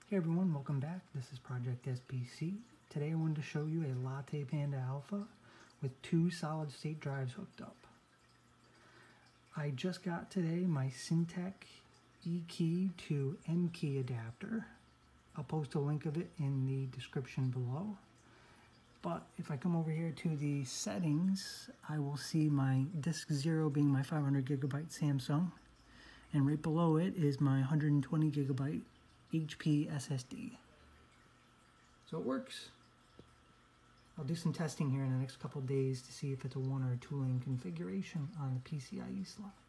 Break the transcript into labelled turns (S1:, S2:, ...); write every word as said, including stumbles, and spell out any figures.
S1: Hey everyone, welcome back. This is Project S P C. Today I wanted to show you a Latte Panda Alpha with two solid state drives hooked up. I just got today my Syntec E-key to M-key adapter. I'll post a link of it in the description below. But if I come over here to the settings, I will see my disk zero being my five hundred gigabyte Samsung, and right below it is my one hundred twenty gigabyte H P S S D. So it works. I'll do some testing here in the next couple days to see if it's a one or a two lane configuration on the P C I E slot.